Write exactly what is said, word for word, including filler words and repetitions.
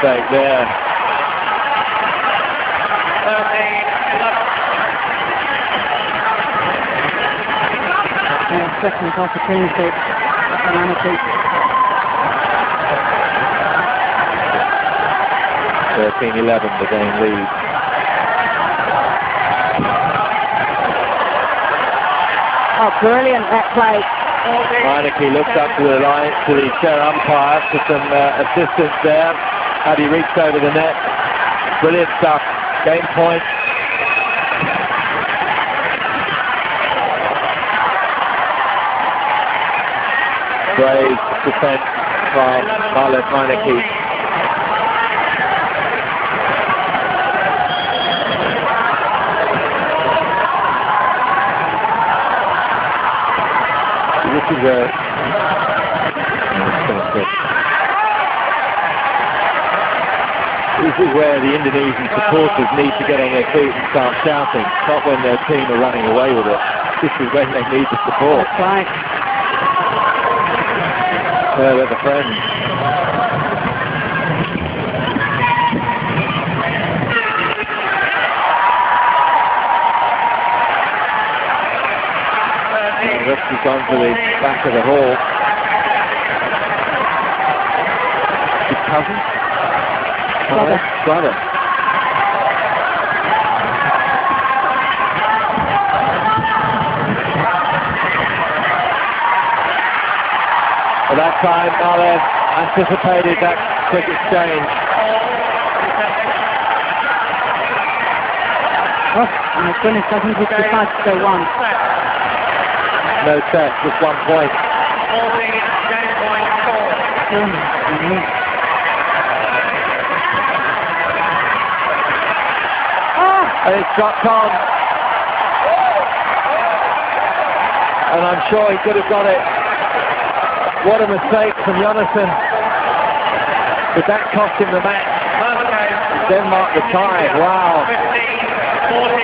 mistake there. Yeah, second opportunity for Meineke. thirteen eleven, the game lead. Oh, brilliant that play. Meineke looks up to the line, to the chair umpire for some uh, assistance there. Had he reached over the net? Brilliant stuff. Game point. Brave defense by Marlon Meineke. This is a this is where the Indonesian supporters need to get on their feet and start shouting, not when their team are running away with it. This is when they need the support. That's right. Where are the friends? He's gone to the back of the hall. His cousin? Brother. Brother. At that time, Malev anticipated that quick exchange. Oh, my goodness, doesn't he decide to go one? No set, just one point. Mm-hmm. Oh, and it's dropped on. And I'm sure he could have got it. What a mistake from Jonathan. But that cost him the match. Denmark the tie. Wow.